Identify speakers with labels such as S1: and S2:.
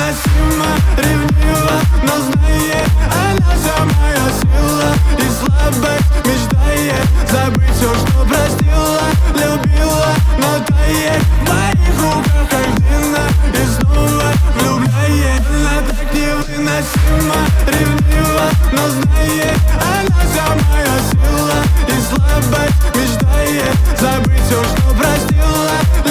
S1: невыносимо, ревнива, но знает, она самая сила. И слабость мечтает забыть все, что простила. Любила, но тает в моих руках картина. И снова влюбляет. Она так невыносимо, ревнива, но знает, она самая сила. И слабость мечтает забыть все, что простила.